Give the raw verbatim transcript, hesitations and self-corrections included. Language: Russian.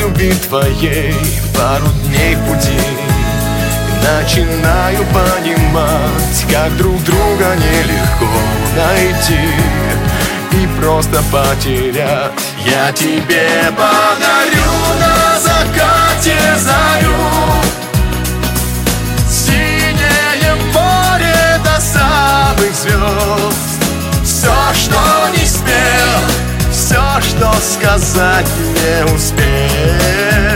любви твоей пару дней в пути, и начинаю понимать, как друг друга нелегко найти и просто потерять. Я тебе подарю на закате зарю, синее море до самых звезд. Все, что не спел, все, что сказать не успел.